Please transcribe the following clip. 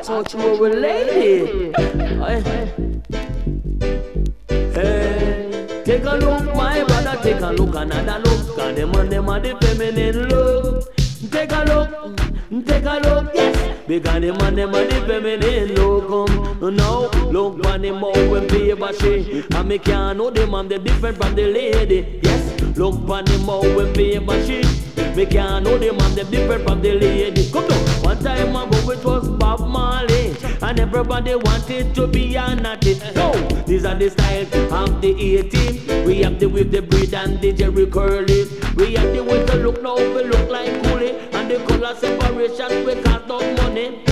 touch more with lady. Hey, take a look, my brother, take a look, another look. Cause them are the feminine look. Take a look, yes. Because them are the feminine look. Now, look on them out when paper she. And me can't know them, I'm the different from the lady. Yes, look on them out when paper she. Me can't know them, I'm the different from the lady. Come on, one time ago it was Bob Marley. And everybody wanted to be a natty. No, these are the styles of the 18. We have the with the breed and the Jerry Curly. We have the with the look now, we look like Coolie. And the color separation, we cost out money.